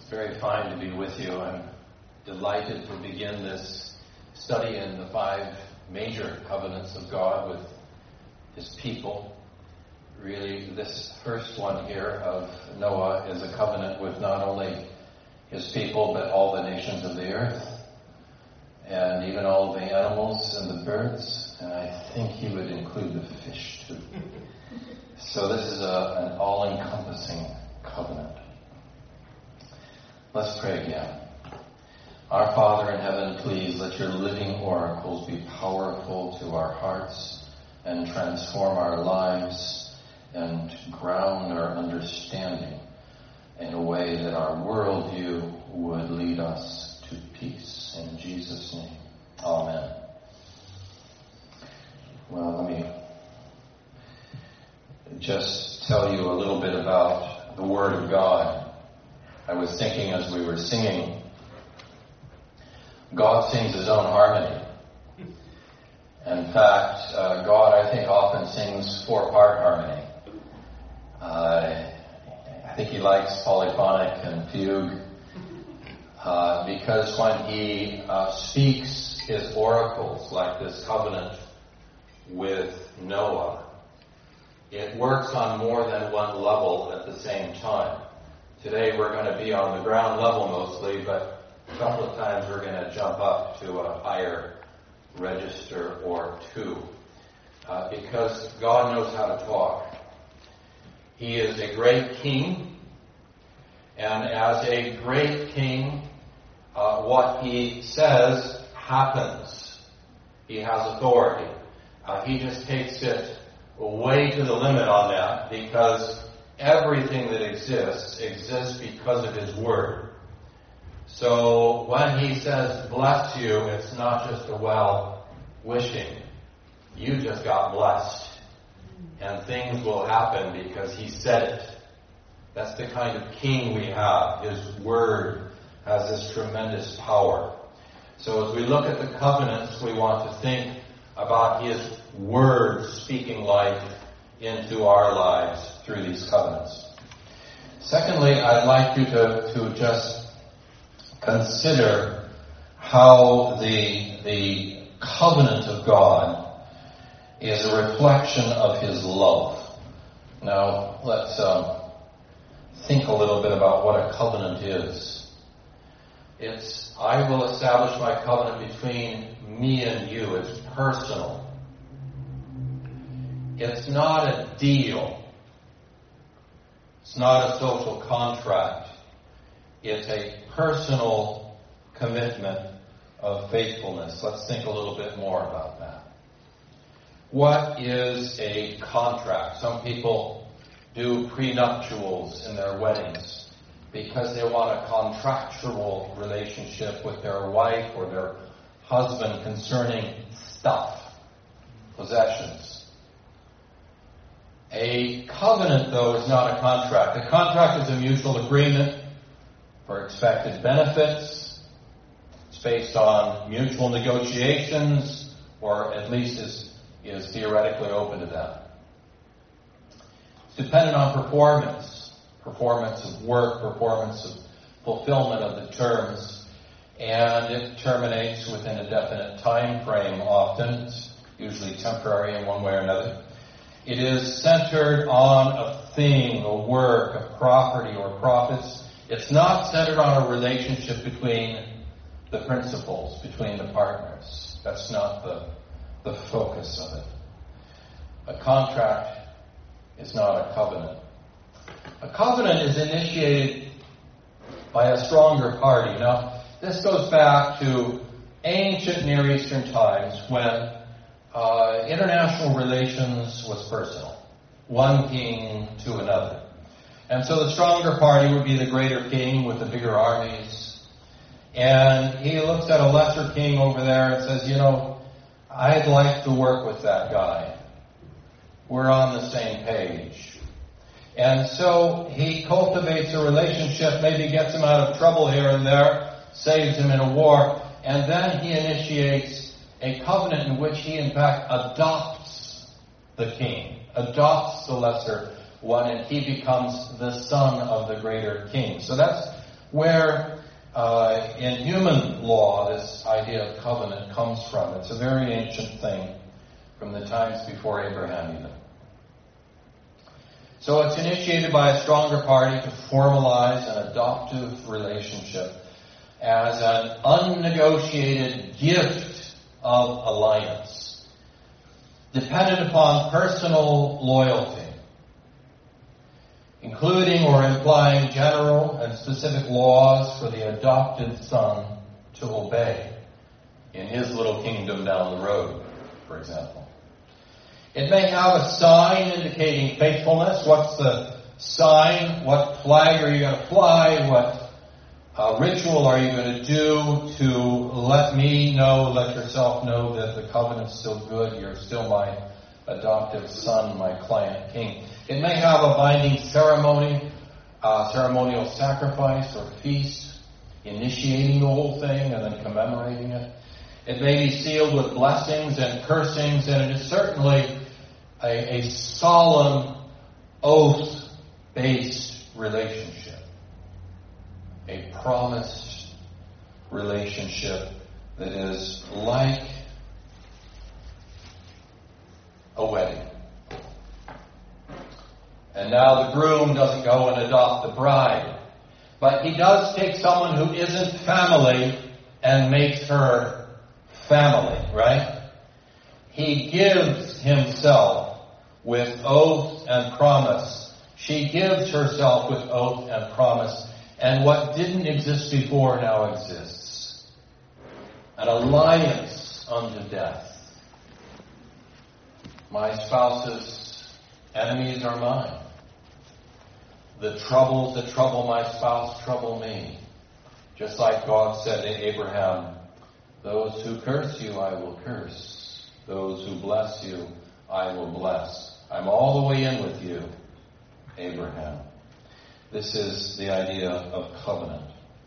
It's very fine to be with you. I'm delighted to begin this study in the 5 major covenants of God with His people. Really, this first one here of Noah is a covenant with not only His people, but all the nations of the earth, and even all the animals and the birds, and I think He would include the fish too. So this is an all-encompassing covenant. Let's pray again. Our Father in heaven, please let your living oracles be powerful to our hearts and transform our lives and ground our understanding in a way that our worldview would lead us to peace. In Jesus' name, amen. Well, let me just tell you a little bit about the Word of God. I was thinking as we were singing, God sings His own harmony. In fact, God, I think, often sings 4-part harmony. I think He likes polyphonic and fugue because when He speaks His oracles, like this covenant with Noah, it works on more than one level at the same time. Today we're going to be on the ground level mostly, but a couple of times we're going to jump up to a higher register or two. Because God knows how to talk. He is a great king, and as a great king, what He says happens. He has authority. He just takes it way to the limit on that, because everything that exists because of His Word. So when He says, bless you, it's not just a well-wishing. You just got blessed. And things will happen because He said it. That's the kind of king we have. His Word has this tremendous power. So as we look at the covenants, we want to think about His Word speaking life into our lives through these covenants. Secondly, I'd like you to just consider how the covenant of God is a reflection of His love. Now, let's think a little bit about what a covenant is. It's, I will establish my covenant between me and you. It's personal. It's not a deal. It's not a social contract. It's a personal commitment of faithfulness. Let's think a little bit more about that. What is a contract? Some people do prenuptials in their weddings because they want a contractual relationship with their wife or their husband concerning stuff, possessions. A covenant, though, is not a contract. A contract is a mutual agreement for expected benefits. It's based on mutual negotiations, or at least is theoretically open to that. It's dependent on performance of work, performance of fulfillment of the terms, and it terminates within a definite time frame often. It's usually temporary in one way or another. It is centered on a thing, a work, a property, or profits. It's not centered on a relationship between the principals, between the partners. That's not the focus of it. A contract is not a covenant. A covenant is initiated by a stronger party. Now, this goes back to ancient Near Eastern times when international relations was personal. One king to another. And so the stronger party would be the greater king with the bigger armies. And he looks at a lesser king over there and says, I'd like to work with that guy. We're on the same page. And so he cultivates a relationship, maybe gets him out of trouble here and there, saves him in a war, and then he initiates a covenant in which he, in fact, adopts the king, adopts the lesser one, and he becomes the son of the greater king. So that's where in human law this idea of covenant comes from. It's a very ancient thing from the times before Abraham even. So it's initiated by a stronger party to formalize an adoptive relationship as an unnegotiated gift of alliance, dependent upon personal loyalty, including or implying general and specific laws for the adopted son to obey in his little kingdom down the road, for example. It may have a sign indicating faithfulness. What's the sign? What flag are you going to fly? What ritual are you going to do to let me know, let yourself know that the covenant's still good, you're still my adoptive son, my client king. It may have a binding ceremony, ceremonial sacrifice or feast, initiating the whole thing and then commemorating it. It may be sealed with blessings and cursings, and it is certainly a solemn, oath-based relationship. A promised relationship that is like a wedding. And now the groom doesn't go and adopt the bride, but he does take someone who isn't family and makes her family, right? He gives himself with oath and promise. She gives herself with oath and promise. And what didn't exist before now exists. An alliance unto death. My spouse's enemies are mine. The troubles that trouble my spouse trouble me. Just like God said to Abraham, those who curse you I will curse. Those who bless you I will bless. I'm all the way in with you, Abraham. This is the idea of covenant.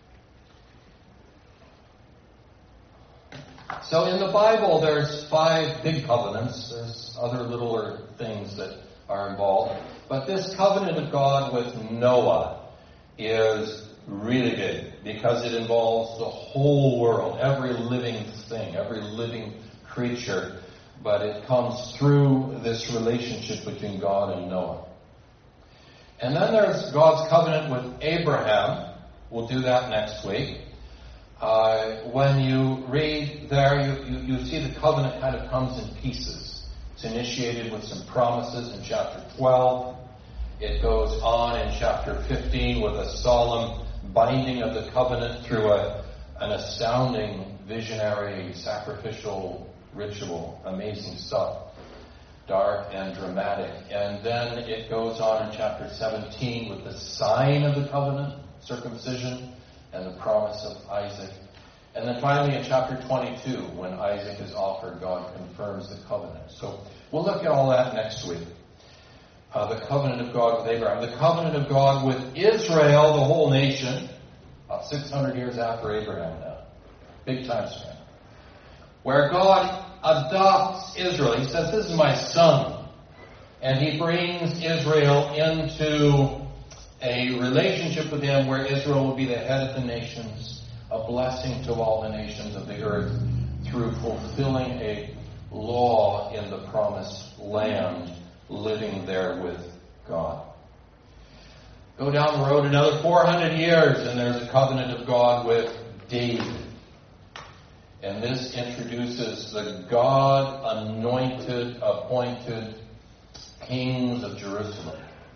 So in the Bible, there's 5 big covenants. There's other littler things that are involved. But this covenant of God with Noah is really big because it involves the whole world, every living thing, every living creature. But it comes through this relationship between God and Noah. And then there's God's covenant with Abraham. We'll do that next week. When you read there, you see the covenant kind of comes in pieces. It's initiated with some promises in chapter 12. It goes on in chapter 15 with a solemn binding of the covenant through an astounding, visionary, sacrificial ritual. Amazing stuff. Dark and dramatic. And then it goes on in chapter 17 with the sign of the covenant, circumcision, and the promise of Isaac. And then finally in chapter 22, when Isaac is offered, God confirms the covenant. So we'll look at all that next week. The covenant of God with Abraham. The covenant of God with Israel, the whole nation, about 600 years after Abraham now. Big time span. Where God adopts Israel. He says, this is my son. And he brings Israel into a relationship with him where Israel will be the head of the nations, a blessing to all the nations of the earth through fulfilling a law in the promised land, living there with God. Go down the road another 400 years and there's a covenant of God with David. And this introduces the God-anointed, appointed kings of Jerusalem,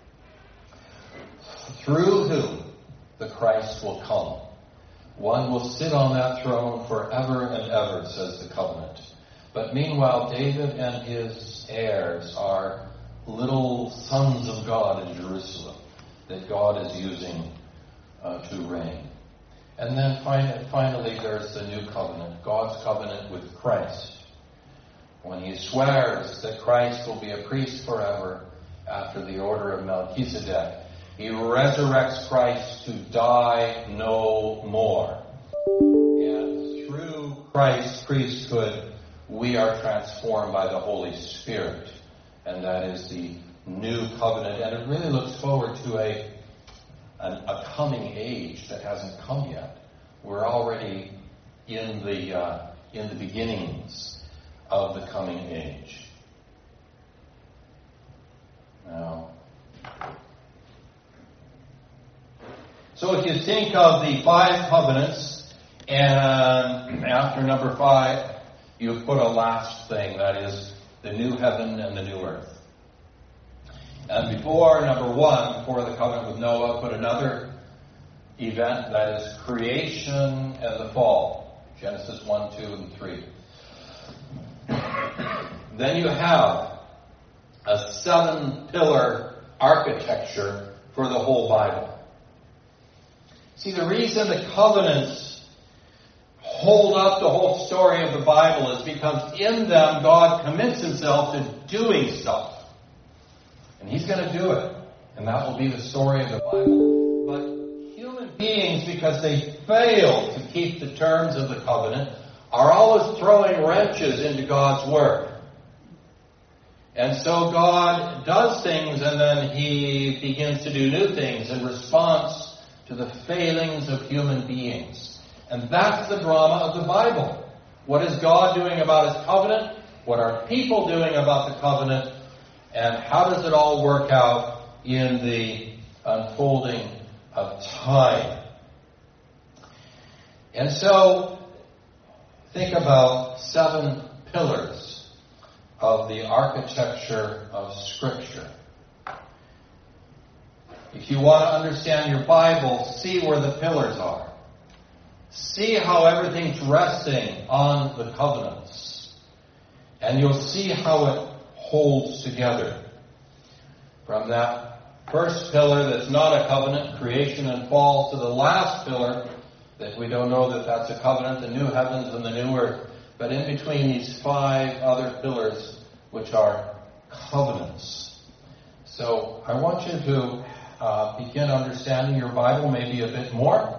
through whom the Christ will come. One will sit on that throne forever and ever, says the covenant. But meanwhile, David and his heirs are little sons of God in Jerusalem that God is using to reign. And then finally, there's the new covenant, God's covenant with Christ. When he swears that Christ will be a priest forever after the order of Melchizedek, he resurrects Christ to die no more. And through Christ's priesthood, we are transformed by the Holy Spirit. And that is the new covenant. And it really looks forward to a coming age that hasn't come yet. We're already in the beginnings of the coming age. Now, so if you think of the 5 covenants, and after number 5, you put a last thing, that is the new heaven and the new earth. And before number 1, before the covenant with Noah, put another event, that is creation and the fall. Genesis 1, 2, and 3. Then you have a 7-pillar architecture for the whole Bible. See, the reason the covenants hold up the whole story of the Bible is because in them God commits himself to doing stuff. And he's going to do it. And that will be the story of the Bible. But human beings, because they fail to keep the terms of the covenant, are always throwing wrenches into God's word. And so God does things and then he begins to do new things in response to the failings of human beings. And that's the drama of the Bible. What is God doing about his covenant? What are people doing about the covenant? And how does it all work out in the unfolding of time? And so, think about 7 pillars of the architecture of Scripture. If you want to understand your Bible, see where the pillars are. See how everything's resting on the covenants. And you'll see how it holds together. From that first pillar that's not a covenant, creation and fall, to the last pillar that we don't know that that's a covenant, the new heavens and the new earth. But in between these 5 other pillars, which are covenants. So I want you to begin understanding your Bible maybe a bit more.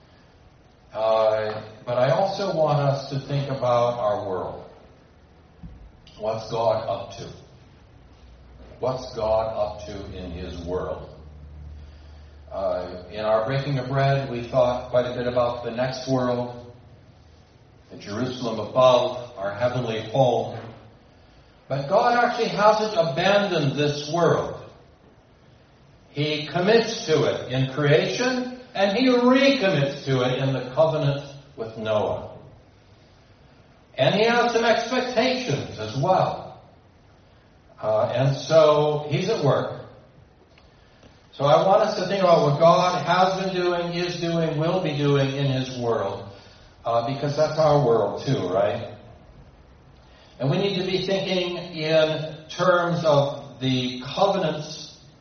But I also want us to think about our world. What's God up to? What's God up to in his world? In our breaking of bread, we thought quite a bit about the next world, the Jerusalem above, our heavenly home. But God actually hasn't abandoned this world. He commits to it in creation, and he recommits to it in the covenant with Noah. And he has some expectations as well. And so he's at work. So I want us to think about what God has been doing, is doing, will be doing in his world. Because that's our world too, right? And we need to be thinking in terms of the covenants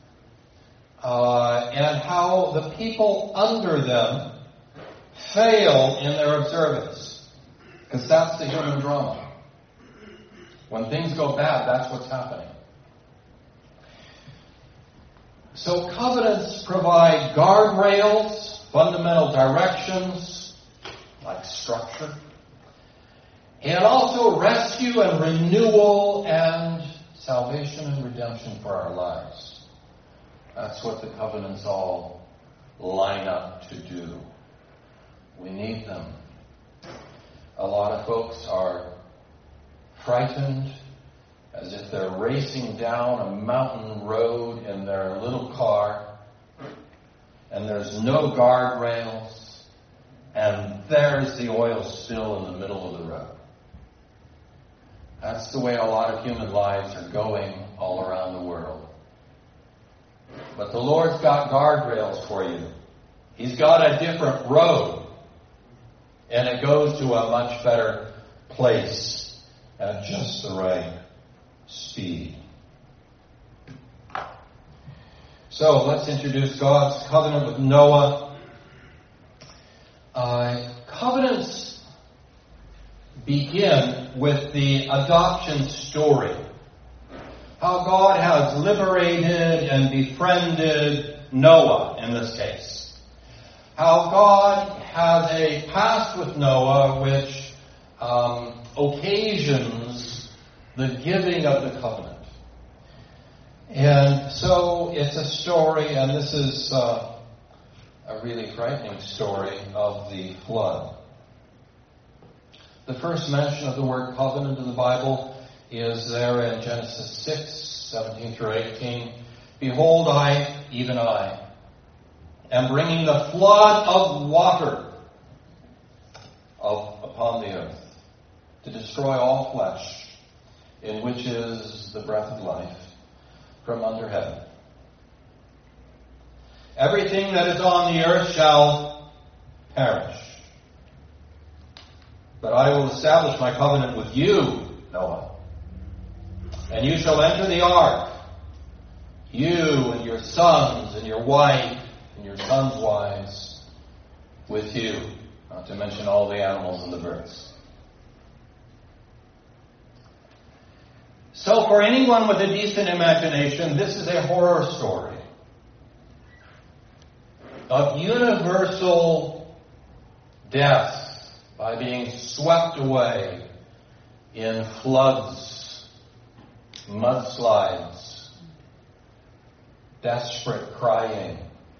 and how the people under them fail in their observance. Because that's the human drama. When things go bad, that's what's happening. So covenants provide guardrails, fundamental directions, like structure, and also rescue and renewal and salvation and redemption for our lives. That's what the covenants all line up to do. We need them. A lot of folks are frightened as if they're racing down a mountain road in their little car, and there's no guardrails, and there's the oil spill in the middle of the road. That's the way a lot of human lives are going all around the world. But the Lord's got guardrails for you. He's got a different road, and it goes to a much better place at just the right speed. So let's introduce God's covenant with Noah. Covenants begin with the adoption story. How God has liberated and befriended Noah in this case. How God has a past with Noah which occasions the giving of the covenant. And so it's a story, and this is a really frightening story of the flood. The first mention of the word covenant in the Bible is there in Genesis 6, 17 through 18. Behold, I, even I, am bringing the flood of water upon the earth to destroy all flesh, in which is the breath of life from under heaven. Everything that is on the earth shall perish. But I will establish my covenant with you, Noah. And you shall enter the ark, you and your sons and your wife and your sons' wives with you, not to mention all the animals and the birds. So for anyone with a decent imagination, this is a horror story of universal death by being swept away in floods, mudslides, desperate crying.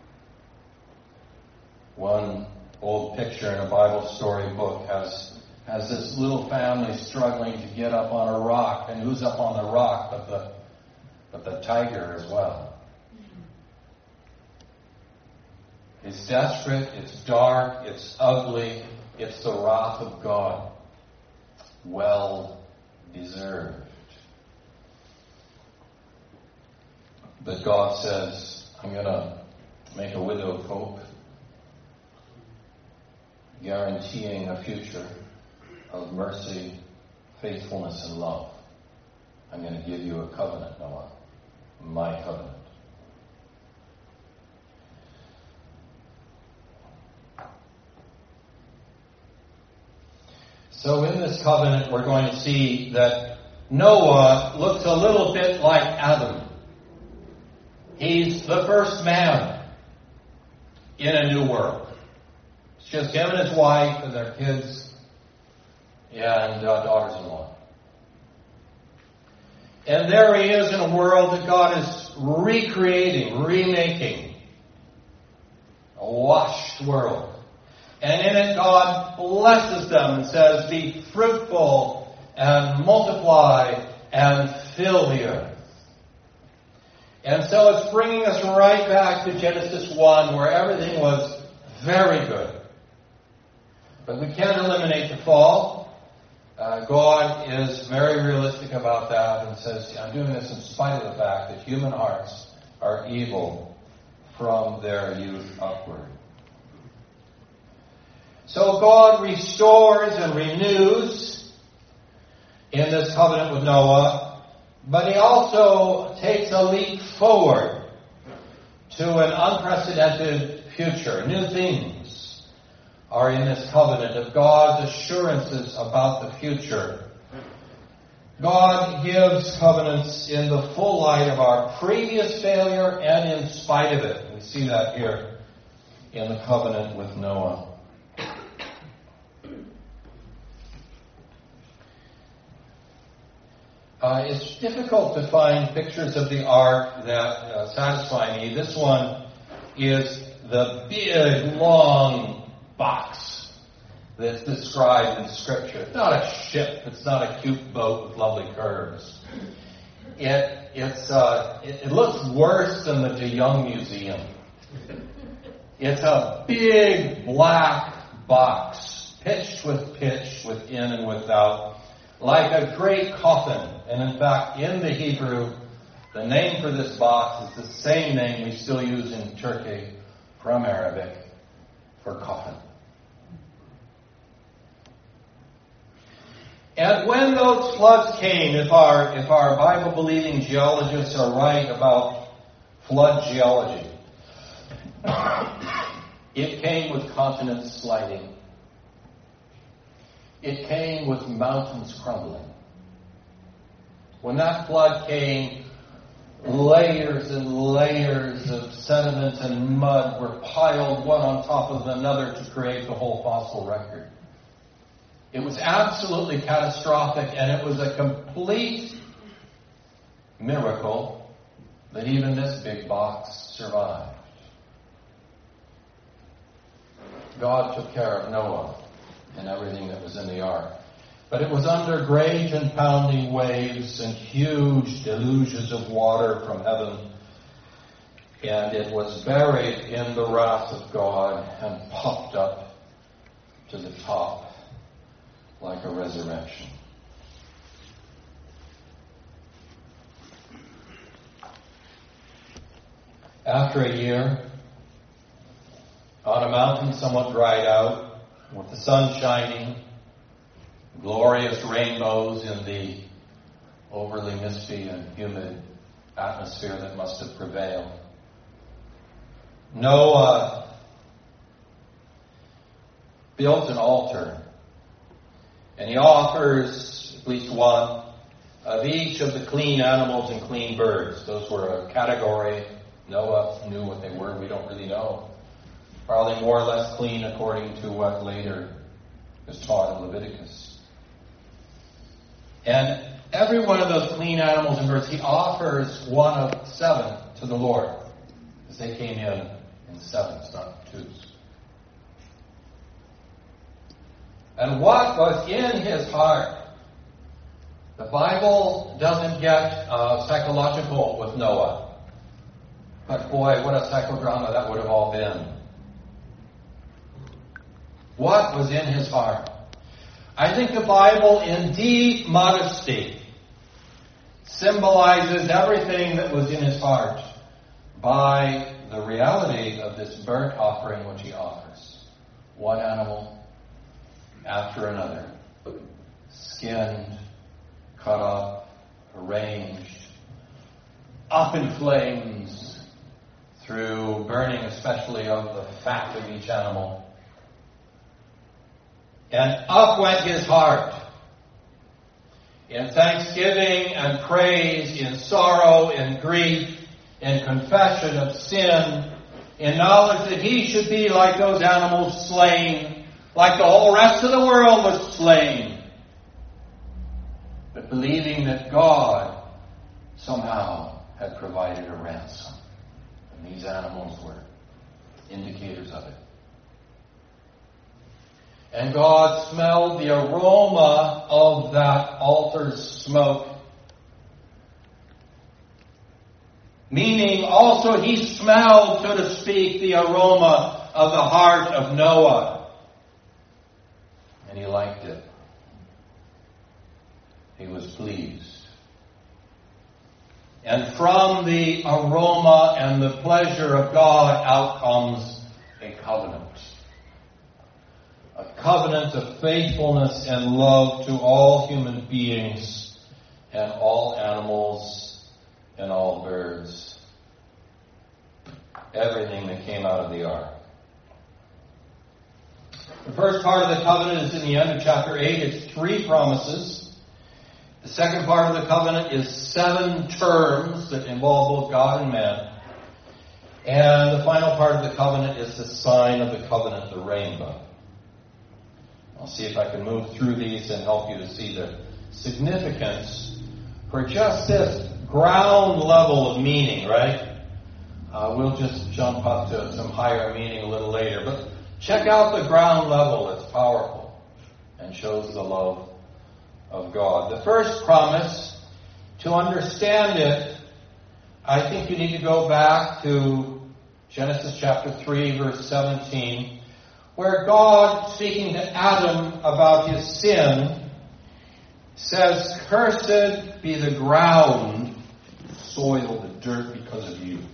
One old picture in a Bible story book has this little family struggling to get up on a rock, and who's up on the rock but the tiger as well. It's desperate, it's dark, it's ugly, it's the wrath of God. Well deserved. But God says, I'm going to make a widow cope, guaranteeing a future of mercy, faithfulness, and love. I'm going to give you a covenant, Noah. My covenant. So in this covenant, we're going to see that Noah looks a little bit like Adam. He's the first man in a new world. It's just him and his wife and their kids and daughters-in-law. And there he is in a world that God is recreating, remaking. A washed world. And in it, God blesses them and says, be fruitful and multiply and fill the earth. And so it's bringing us right back to Genesis 1, where everything was very good. But we can't eliminate the fall. God is very realistic about that and says, I'm doing this in spite of the fact that human hearts are evil from their youth upward. So God restores and renews in this covenant with Noah, but he also takes a leap forward to an unprecedented future. New things are in this covenant of God's assurances about the future. God gives covenants in the full light of our previous failure and in spite of it. We see that here in the covenant with Noah. It's difficult to find pictures of the ark that satisfy me. This one is the big, long box that's described in Scripture. It's not a ship. It's not a cute boat with lovely curves. It looks worse than the De Young Museum. It's a big black box, pitched with pitch, within and without, like a great coffin. And in fact, in the Hebrew, the name for this box is the same name we still use in Turkey from Arabic for coffin. And when those floods came, if our Bible-believing geologists are right about flood geology, it came with continents sliding. It came with mountains crumbling. When that flood came, layers and layers of sediment and mud were piled one on top of another to create the whole fossil record. It was absolutely catastrophic, and it was a complete miracle that even this big box survived. God took care of Noah and everything that was in the ark. But it was under great and pounding waves and huge deluges of water from heaven. And it was buried in the wrath of God and popped up to the top like a resurrection. After a year, on a mountain somewhat dried out, with the sun shining, glorious rainbows in the overly misty and humid atmosphere that must have prevailed, Noah built an altar, and he offers at least one of each of the clean animals and clean birds. Those were a category. Noah knew what they were. We don't really know. Probably more or less clean according to what later is taught in Leviticus. And every one of those clean animals and birds, he offers one of 7 to the Lord. Because they came in 7s, not 2s. And what was in his heart? The Bible doesn't get psychological with Noah. But boy, what a psychodrama that would have all been. What was in his heart? I think the Bible, in deep modesty, symbolizes everything that was in his heart by the reality of this burnt offering which he offers. One animal after another, skinned, cut up, arranged, up in flames, through burning especially of the fat of each animal. And up went his heart in thanksgiving and praise, in sorrow, in grief, in confession of sin, in knowledge that he should be like those animals slain, like the whole rest of the world was slain, but believing that God somehow had provided a ransom. And these animals were indicators of it. And God smelled the aroma of that altar's smoke. Meaning also he smelled, so to speak, the aroma of the heart of Noah. And he liked it. He was pleased. And from the aroma and the pleasure of God out comes a covenant. A covenant of faithfulness and love to all human beings and all animals and all birds. Everything that came out of the ark. The first part of the covenant is in the end of chapter 8. It's 3 promises. The second part of the covenant is 7 terms that involve both God and man. And the final part of the covenant is the sign of the covenant, the rainbow. I'll see if I can move through these and help you to see the significance for just this ground level of meaning, right? We'll just jump up to some higher meaning a little later. But check out the ground level. It's powerful and shows the love of God. The first promise, to understand it, I think you need to go back to Genesis chapter 3, verse 17, where God, speaking to Adam about his sin, says, "Cursed be the ground, soil, the dirt, because of you."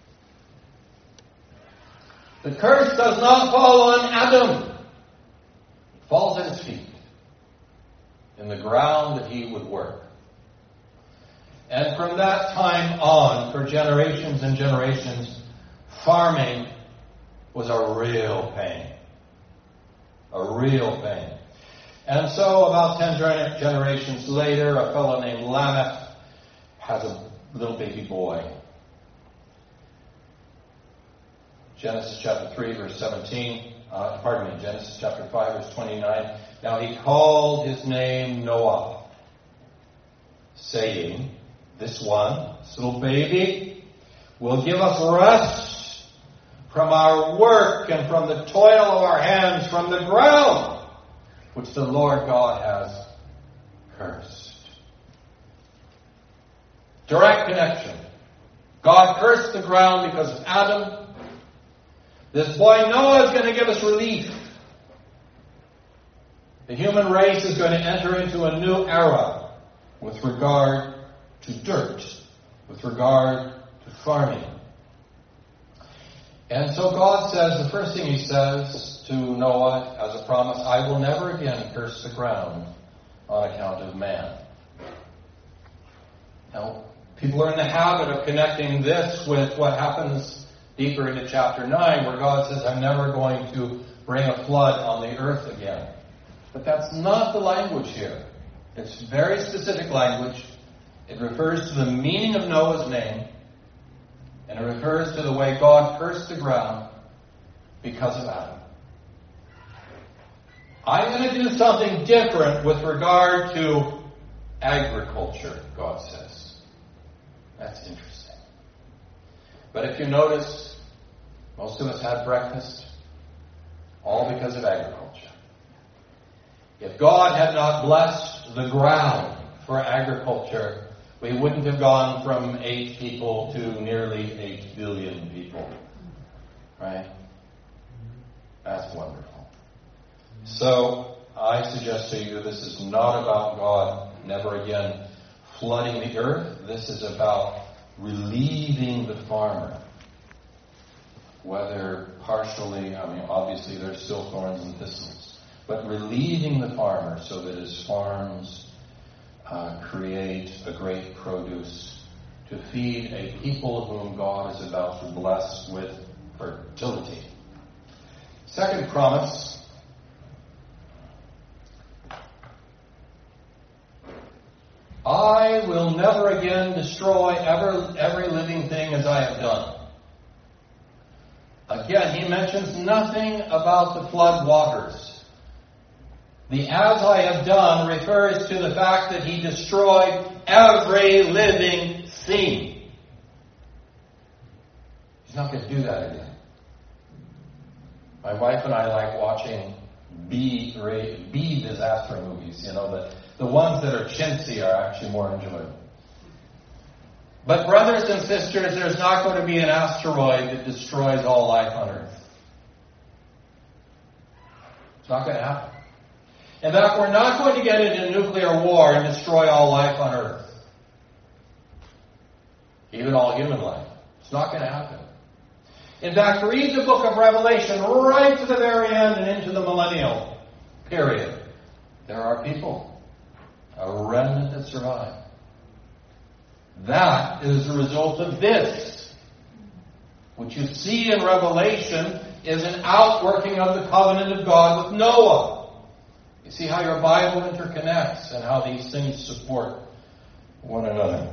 The curse does not fall on Adam. It falls at his feet, in the ground that he would work. And from that time on, for generations and generations, farming was a real pain. A real pain. And so about 10 generations later, a fellow named Lamech has a little baby boy. Genesis chapter 3, verse 17. Genesis chapter 5, verse 29. Now he called his name Noah, saying, this little baby, will give us rest from our work and from the toil of our hands, from the ground, which the Lord God has cursed. Direct connection. God cursed the ground because of Adam. This boy Noah is going to give us relief. The human race is going to enter into a new era with regard to dirt, with regard to farming. And so God says, the first thing he says to Noah as a promise, I will never again curse the ground on account of man. Now, people are in the habit of connecting this with what happens deeper into chapter 9, where God says, I'm never going to bring a flood on the earth again. But that's not the language here. It's very specific language. It refers to the meaning of Noah's name, and it refers to the way God cursed the ground because of Adam. I'm going to do something different with regard to agriculture, God says. That's interesting. But if you notice, most of us had breakfast, all because of agriculture. If God had not blessed the ground for agriculture, we wouldn't have gone from 8 people to nearly 8 billion people. Right? That's wonderful. So, I suggest to you this is not about God never again flooding the earth. This is about relieving the farmer. Whether partially, obviously there's still thorns and thistles, but relieving the farmer so that his farms create a great produce to feed a people whom God is about to bless with fertility. Second promise. I will never again destroy every living thing as I have done. Again, he mentions nothing about the flood waters. The as I have done refers to the fact that he destroyed every living thing. He's not going to do that again. My wife and I like watching B disaster movies. The ones that are chintzy are actually more enjoyable. But brothers and sisters, there's not going to be an asteroid that destroys all life on Earth. It's not going to happen. In fact, we're not going to get into nuclear war and destroy all life on Earth. Even all human life. It's not going to happen. In fact, read the book of Revelation right to the very end and into the millennial period. There are people, a remnant that survive. That is the result of this. What you see in Revelation is an outworking of the covenant of God with Noah. You see how your Bible interconnects and how these things support one another.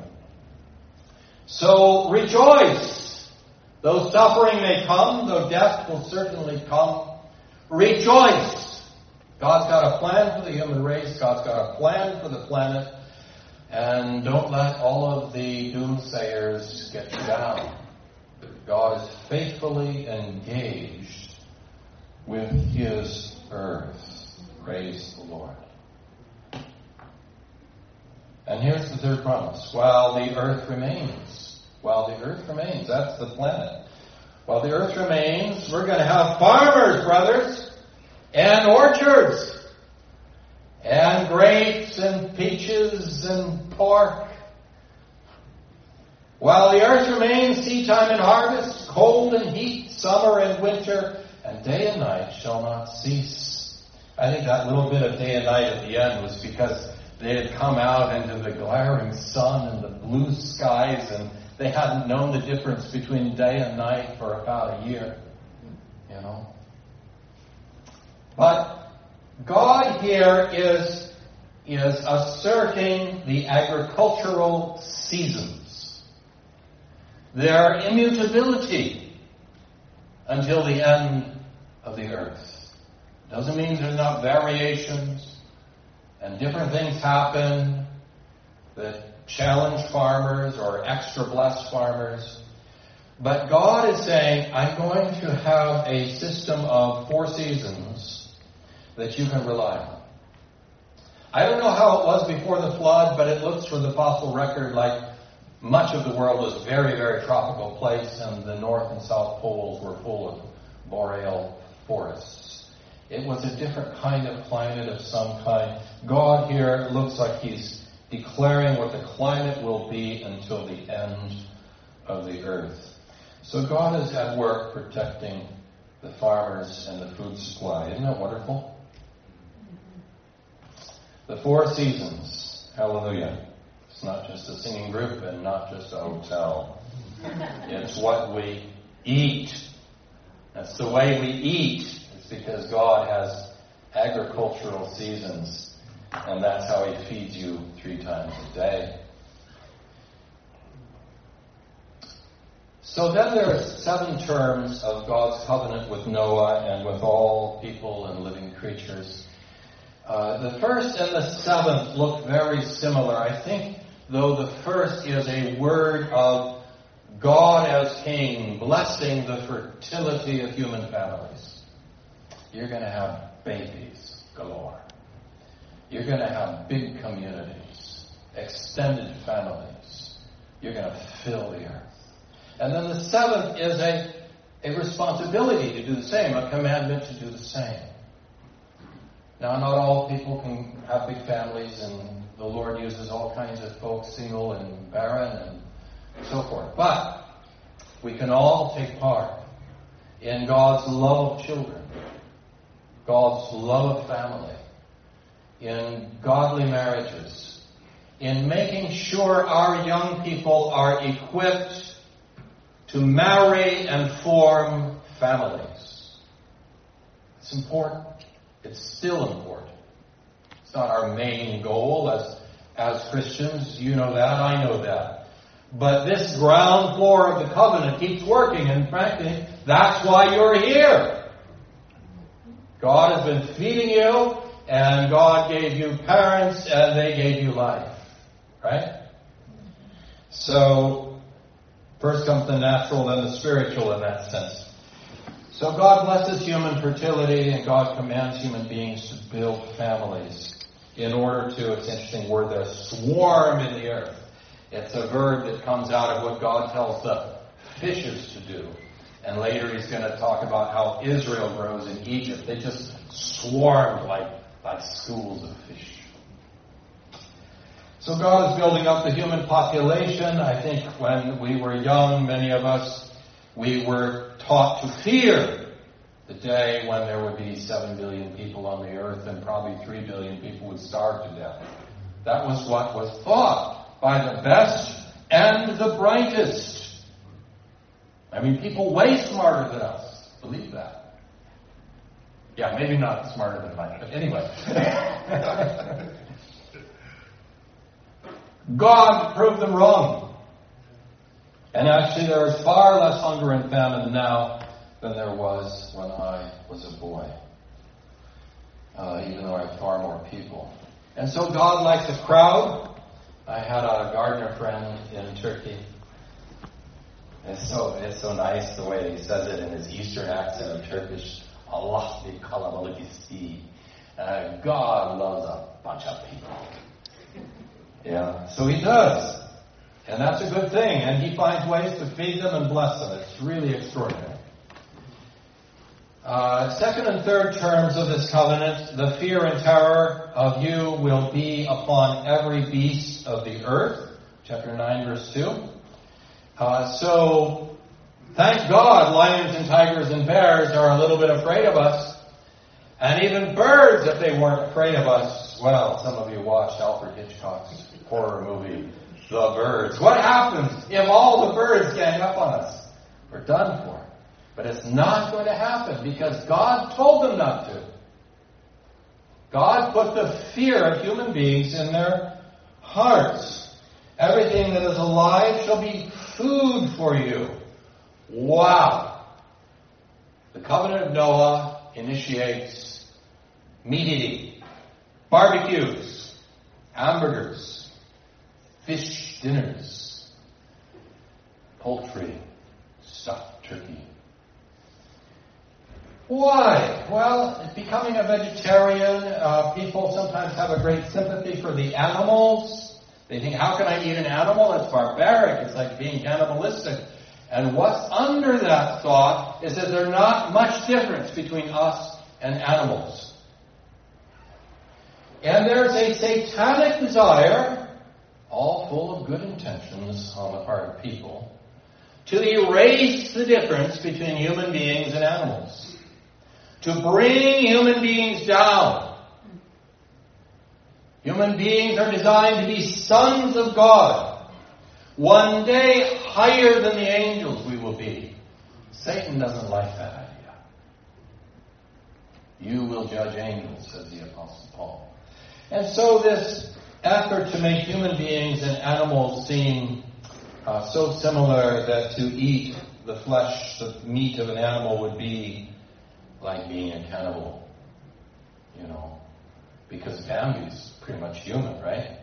So rejoice. Though suffering may come, though death will certainly come, rejoice. God's got a plan for the human race. God's got a plan for the planet. And don't let all of the doomsayers get you down. God is faithfully engaged with his earth. Praise the Lord. And here's the third promise. While the earth remains. While the earth remains. That's the planet. While the earth remains, we're going to have farmers, brothers, and orchards, and grapes, and peaches, and pork. While the earth remains, seedtime and harvest, cold and heat, summer and winter, and day and night shall not cease. I think that little bit of day and night at the end was because they had come out into the glaring sun and the blue skies, and they hadn't known the difference between day and night for about a year. But God here is asserting the agricultural seasons, their immutability until the end of the earth. Doesn't mean there's not variations and different things happen that challenge farmers or extra blessed farmers. But God is saying, I'm going to have a system of 4 seasons that you can rely on. I don't know how it was before the flood, but it looks from the fossil record like much of the world was very, very tropical place, and the North and South poles were full of boreal forests. It was a different kind of climate of some kind. God here looks like he's declaring what the climate will be until the end of the earth. So God is at work protecting the farmers and the food supply. Isn't that wonderful? The 4 seasons. Hallelujah. It's not just a singing group and not just a hotel. It's what we eat. That's the way we eat. It's because God has agricultural seasons, and that's how he feeds you 3 times a day. So then there are 7 terms of God's covenant with Noah and with all people and living creatures. The first and the 7th look very similar. I think, though, the first is a word of God as King, blessing the fertility of human families. You're going to have babies galore. You're going to have big communities, extended families. You're going to fill the earth. And then the 7th is a responsibility to do the same, a commandment to do the same. Now, not all people can have big families, and the Lord uses all kinds of folks, single and barren and so forth. But we can all take part in God's love of children, God's love of family, in godly marriages, in making sure our young people are equipped to marry and form families. It's important. It's still important. It's not our main goal as Christians. You know that. I know that. But this ground floor of the covenant keeps working, and frankly, that's why you're here. God has been feeding you, and God gave you parents, and they gave you life. Right? So, first comes the natural, then the spiritual in that sense. So God blesses human fertility, and God commands human beings to build families in order to, it's an interesting word there, swarm in the earth. It's a verb that comes out of what God tells the fishes to do. And later he's going to talk about how Israel grows in Egypt. They just swarmed like schools of fish. So God is building up the human population. I think when we were young, many of us, we were taught to fear the day when there would be 7 billion people on the earth and probably 3 billion people would starve to death. That was what was thought by the best and the brightest. I mean, people way smarter than us believe that. Yeah, maybe not smarter than mine, but anyway. God proved them wrong. And actually, there is far less hunger and famine now than there was when I was a boy. Even though I have far more people. And so God likes a crowd. I had a gardener friend in Turkey. It's so nice the way he says it in his Eastern accent of Turkish. Allah bir kalabalık isti. God loves a bunch of people. Yeah, so he does. And that's a good thing. And he finds ways to feed them and bless them. It's really extraordinary. Second and third terms of this covenant, the fear and terror of you will be upon every beast of the earth. Chapter 9, verse 2. So, thank God, lions and tigers and bears are a little bit afraid of us. And even birds, if they weren't afraid of us. Well, some of you watched Alfred Hitchcock's horror movie, The Birds. What happens if all the birds gang up on us? We're done for. But it's not going to happen because God told them not to. God put the fear of human beings in their hearts. Everything that is alive shall be food for you. Wow. The covenant of Noah initiates meat eating, barbecues, hamburgers, fish dinners, poultry, people sometimes have a great sympathy for the animals. They think, how can I eat an animal? It's barbaric. It's like being cannibalistic. And what's under that thought is that there's not much difference between us and animals. And there's a satanic desire, all full of good intentions on the part of people, to erase the difference between human beings and animals. To bring human beings down. Human beings are designed to be sons of God. One day, higher than the angels we will be. Satan doesn't like that idea. You will judge angels, says the Apostle Paul. And so this effort to make human beings and animals seem so similar that to eat the flesh, the meat of an animal would be like being a cannibal, because Bambi's pretty much human, right?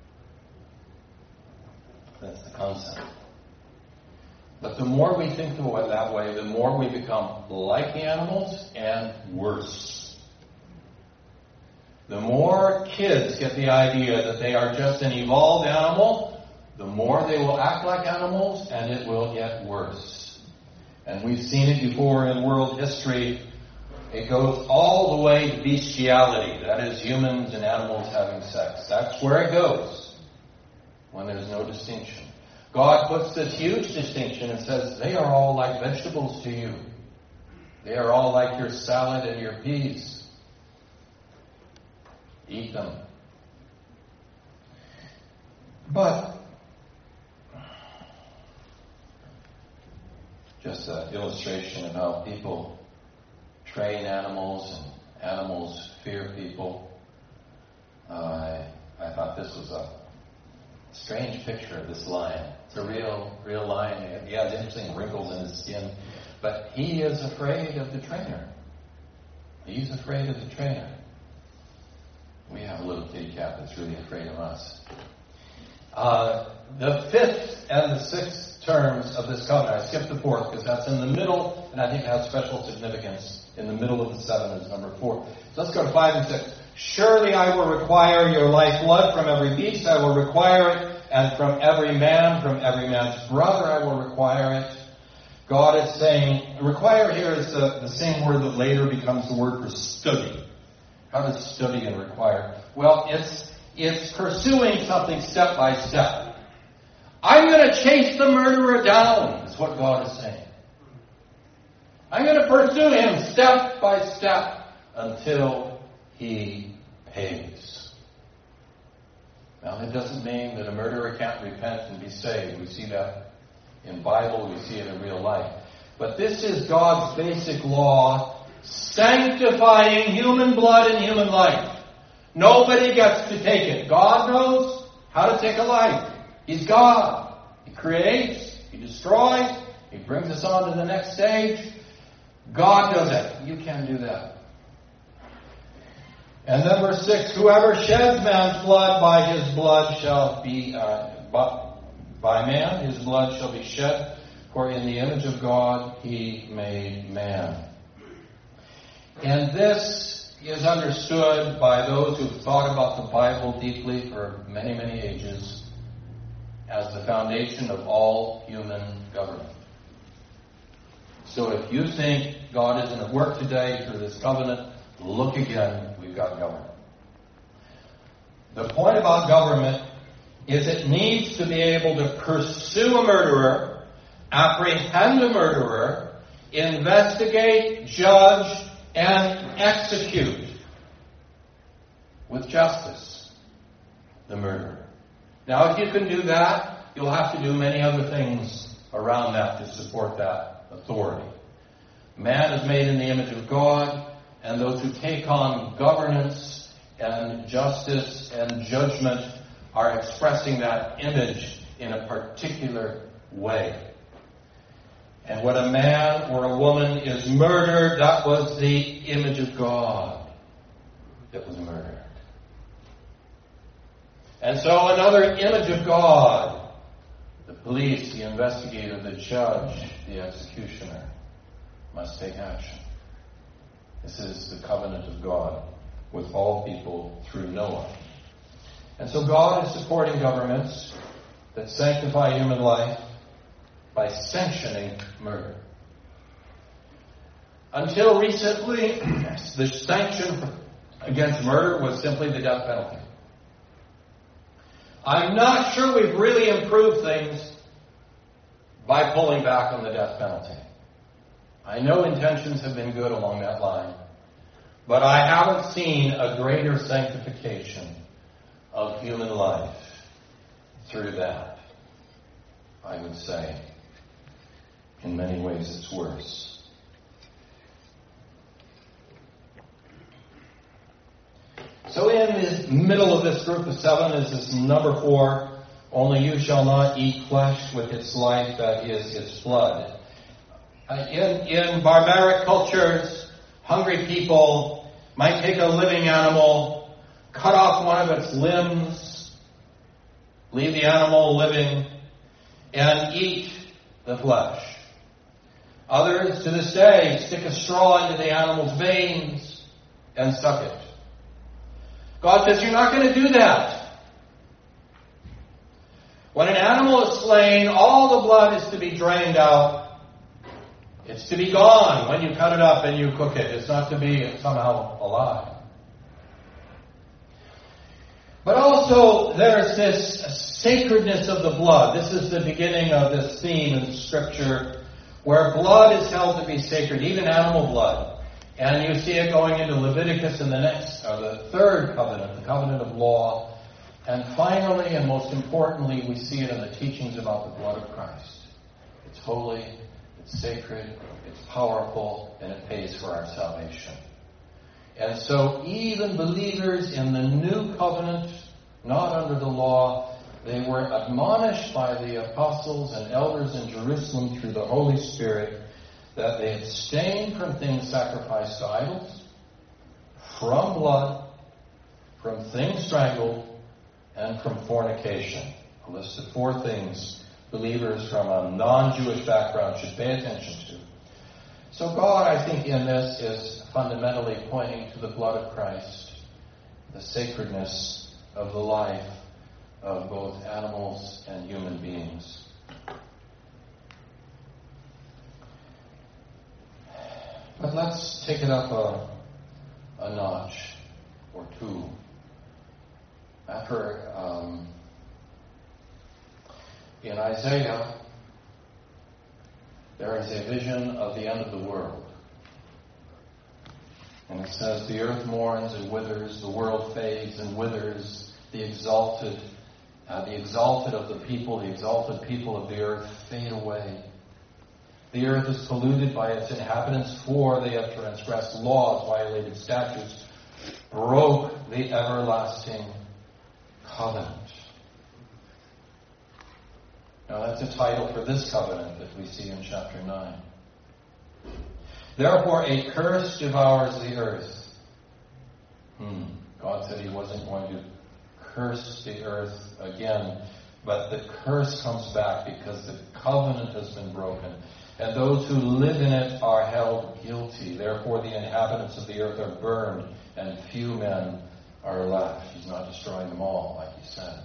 That's the concept. But the more we think of it that way, the more we become like the animals and worse. The more kids get the idea that they are just an evolved animal, the more they will act like animals, and it will get worse. And we've seen it before in world history. It goes all the way to bestiality. That is, humans and animals having sex. That's where it goes when there's no distinction. God puts this huge distinction and says, they are all like vegetables to you. They are all like your salad and your peas. Eat them. But just an illustration of how people train animals and animals fear people. I thought this was a strange picture of this lion. It's a real lion. He has interesting wrinkles in his skin. But he is afraid of the trainer. He's afraid of the trainer. We have a little kitty cat that's really afraid of us. The fifth and the sixth terms of this covenant, I skipped the fourth because that's in the middle, and I think it has special significance. In the middle of the seven is number 4. So let's go to 5 and 6. Surely I will require your lifeblood from every beast. I will require it, and from every man, from every man's brother, I will require it. God is saying, require here is the same word that later becomes the word for study. How does study and require? Well, it's pursuing something step by step. I'm going to chase the murderer down, is what God is saying. I'm going to pursue him step by step until he pays. Now, that doesn't mean that a murderer can't repent and be saved. We see that in Bible. We see it in real life. But this is God's basic law, sanctifying human blood and human life. Nobody gets to take it. God knows how to take a life. He's God. He creates. He destroys. He brings us on to the next stage. God does it. You can't do that. And number 6, whoever sheds man's blood, by his blood shall be, by man his blood shall be shed, for in the image of God he made man. And this is understood by those who've thought about the Bible deeply for many, many ages as the foundation of all human government. So if you think God isn't at work today through this covenant, look again. We've got government. The point about government is it needs to be able to pursue a murderer, apprehend a murderer, investigate, judge, and execute with justice the murderer. Now, if you can do that, you'll have to do many other things around that to support that authority. Man is made in the image of God, and those who take on governance and justice and judgment are expressing that image in a particular way. And when a man or a woman is murdered, that was the image of God that was murdered. And so another image of God, the police, the investigator, the judge, the executioner, must take action. This is the covenant of God, with all people through Noah. And so God is supporting governments that sanctify human life by sanctioning murder. Until recently, the sanction against murder was simply the death penalty. I'm not sure we've really improved things by pulling back on the death penalty. I know intentions have been good along that line, but I haven't seen a greater sanctification of human life through that. I would say, in many ways, it's worse. So in the middle of this group of 7 is this number 4, only you shall not eat flesh with its life, that is, its blood. In barbaric cultures, hungry people might take a living animal, cut off one of its limbs, leave the animal living, and eat the flesh. Others, to this day, stick a straw into the animal's veins and suck it. God says, you're not going to do that. When an animal is slain, all the blood is to be drained out. It's to be gone when you cut it up and you cook it. It's not to be somehow alive. But also, there's this sacredness of the blood. This is the beginning of this theme in Scripture, where blood is held to be sacred, even animal blood. And you see it going into Leviticus in the third covenant, the covenant of law. And finally, and most importantly, we see it in the teachings about the blood of Christ. It's holy, it's sacred, it's powerful, and it pays for our salvation. And so even believers in the new covenant, not under the law, they were admonished by the apostles and elders in Jerusalem through the Holy Spirit that they abstain from things sacrificed to idols, from blood, from things strangled, and from fornication. A list of 4 things believers from a non-Jewish background should pay attention to. So God, I think, in this is fundamentally pointing to the blood of Christ, the sacredness of the life of both animals and human beings. But let's take it up a notch or 2. After, in Isaiah, there is a vision of the end of the world. And it says, the earth mourns and withers, the world fades and withers, the exalted of the people, the exalted people of the earth fade away. The earth is polluted by its inhabitants, for they have transgressed laws, violated statutes, broke the everlasting covenant. Now that's a title for this covenant that we see in chapter 9. Therefore a curse devours the earth. God said he wasn't going to curse the earth again, but the curse comes back because the covenant has been broken. And those who live in it are held guilty. Therefore the inhabitants of the earth are burned, and few men are left. He's not destroying them all, like he said.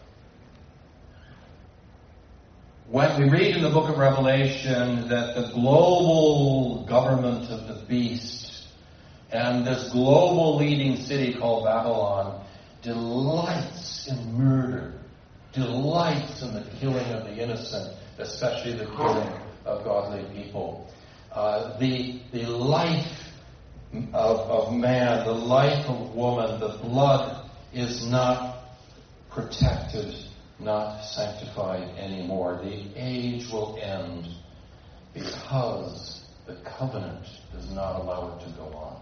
When we read in the book of Revelation that the global government of the beast and this global leading city called Babylon delights in murder, delights in the killing of the innocent, especially the killing of godly people. The life of man, the life of woman, the blood is not protected, not sanctified anymore. The age will end because the covenant does not allow it to go on.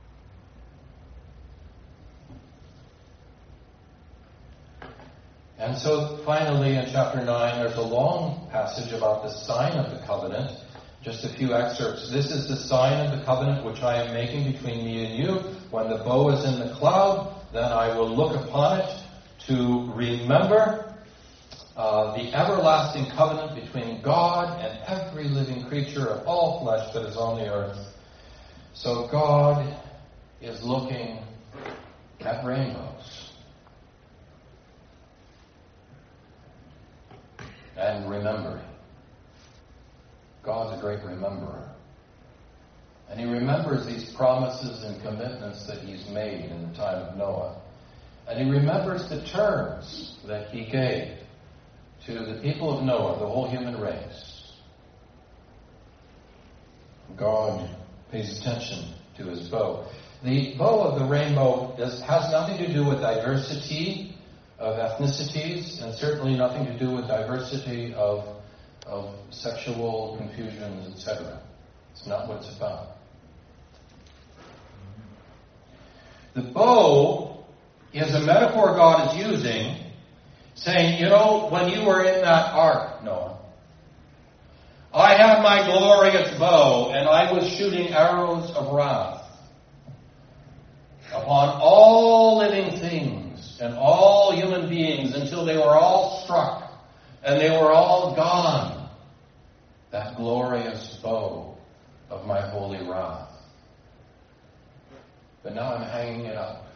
And so finally in chapter 9 there's a long passage about the sign of the covenant. Just a few excerpts. This is the sign of the covenant which I am making between me and you. When the bow is in the cloud, then I will look upon it to remember the everlasting covenant between God and every living creature of all flesh that is on the earth. So God is looking at rainbows. And remembering. God's a great rememberer. And he remembers these promises and commitments that he's made in the time of Noah. And he remembers the terms that he gave to the people of Noah, the whole human race. God pays attention to his bow. The bow of the rainbow has nothing to do with diversity of ethnicities, and certainly nothing to do with diversity of sexual confusions, etc. It's not what it's about. The bow is a metaphor God is using, saying, when you were in that ark, Noah, I had my glorious bow, and I was shooting arrows of wrath upon all living things and all human beings until they were all struck and they were all gone. That glorious bow of my holy wrath. But now I'm hanging it up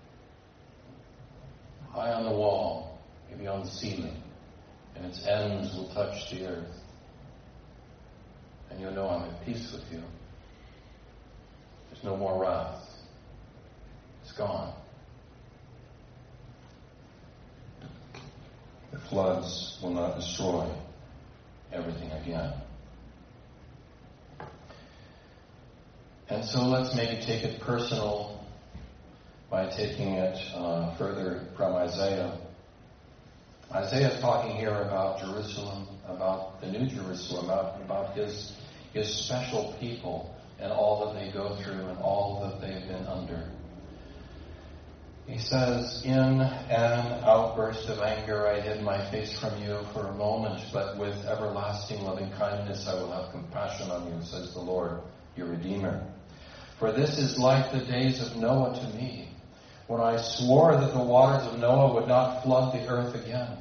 high on the wall, maybe on the ceiling, and its ends will touch the earth. And you'll know I'm at peace with you. There's no more wrath. It's gone. The floods will not destroy everything again. And so let's maybe take it personal by taking it further from Isaiah. Isaiah is talking here about Jerusalem, about the New Jerusalem, about his special people and all that they go through and all that they've been under. He says, in an outburst of anger I hid my face from you for a moment, but with everlasting loving kindness I will have compassion on you, says the Lord, your Redeemer. For this is like the days of Noah to me, when I swore that the waters of Noah would not flood the earth again.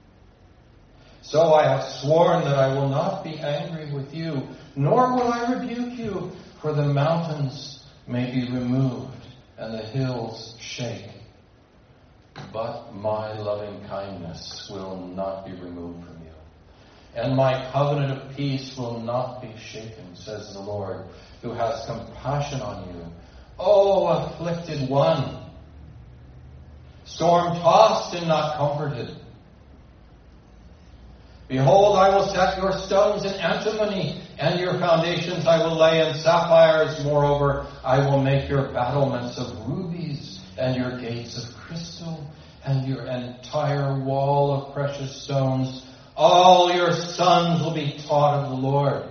So I have sworn that I will not be angry with you, nor will I rebuke you, for the mountains may be removed and the hills shake. But my loving kindness will not be removed from you, and my covenant of peace will not be shaken, says the Lord, who has compassion on you. O afflicted one, storm-tossed and not comforted. Behold, I will set your stones in antimony, and your foundations I will lay in sapphires. Moreover, I will make your battlements of rubies, and your gates of crystal, and your entire wall of precious stones. All your sons will be taught of the Lord,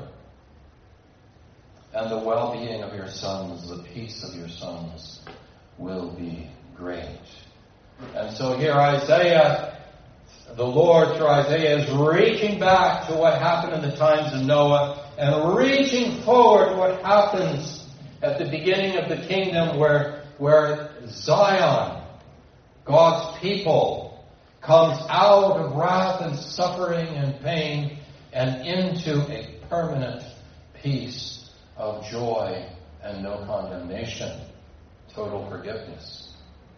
and the well-being of your sons, the peace of your sons, will be great. And so here Isaiah, the Lord through Isaiah, is reaching back to what happened in the times of Noah and reaching forward to what happens at the beginning of the kingdom where Zion, God's people, comes out of wrath and suffering and pain and into a permanent peace of joy and no condemnation, total forgiveness.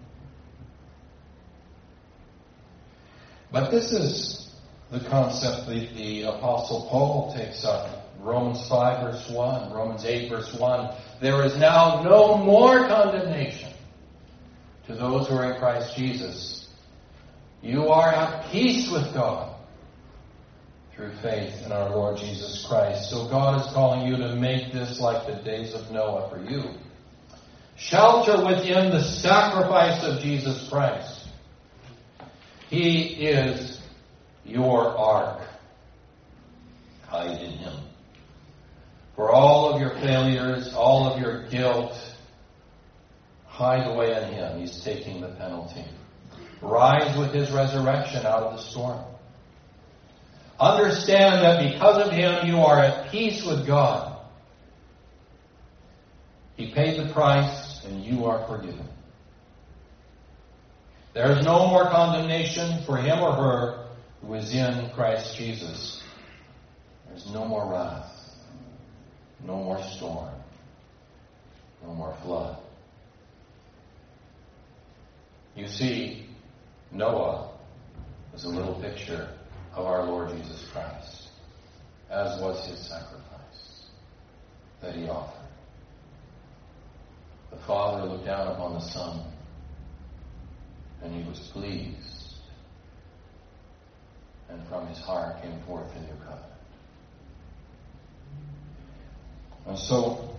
But this is the concept that the Apostle Paul takes up. Romans 5 verse 1, Romans 8 verse 1. There is now no more condemnation to those who are in Christ Jesus. You are at peace with God through faith in our Lord Jesus Christ. So God is calling you to make this like the days of Noah for you. Shelter within the sacrifice of Jesus Christ. He is your ark. Hide in Him. For all of your failures, all of your guilt, hide away in Him. He's taking the penalty. Rise with His resurrection out of the storm. Understand that because of Him you are at peace with God. He paid the price and you are forgiven. There is no more condemnation for him or her who is in Christ Jesus. There's no more wrath, no more storm, no more flood. You see, Noah was a little picture of our Lord Jesus Christ, as was his sacrifice that he offered. The Father looked down upon the Son, and he was pleased, and from his heart came forth a new covenant. And so,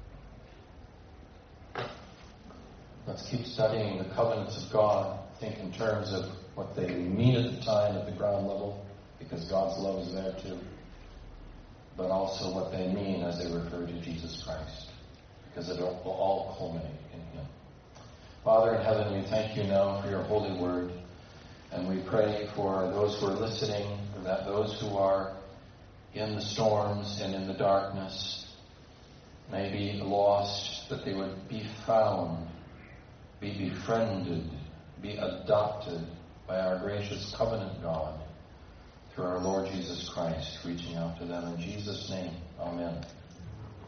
let's keep studying the covenants of God. Think in terms of what they mean at the time at the ground level, because God's love is there too. But also what they mean as they refer to Jesus Christ, because it will all culminate in him. Father in heaven, we thank you now for your holy word, and we pray for those who are listening, that those who are in the storms and in the darkness may be lost, that they would be found, be befriended, be adopted by our gracious covenant God through our Lord Jesus Christ, reaching out to them. In Jesus' name, amen.